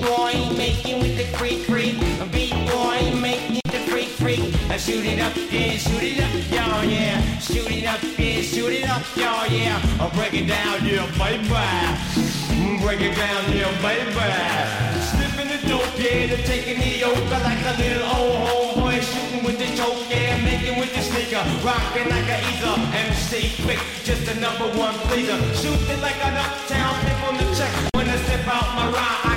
B-boy, making with the freak freak. B-boy, making the freak freak. Shoot it up, yeah, shoot it up, y'all, yeah. Shoot it up, yeah, shoot it up, y'all, yeah. I'll break it down, yeah, baby. Break it down, yeah, baby. Slipping the dope, yeah, they're taking the yoke. I like a little old homeboy shooting with the choke, yeah, making with the sneaker, rocking like a ether. MC quick, just the #1 pleaser. Shooting like an uptown pimp on the check. When I step out my ride,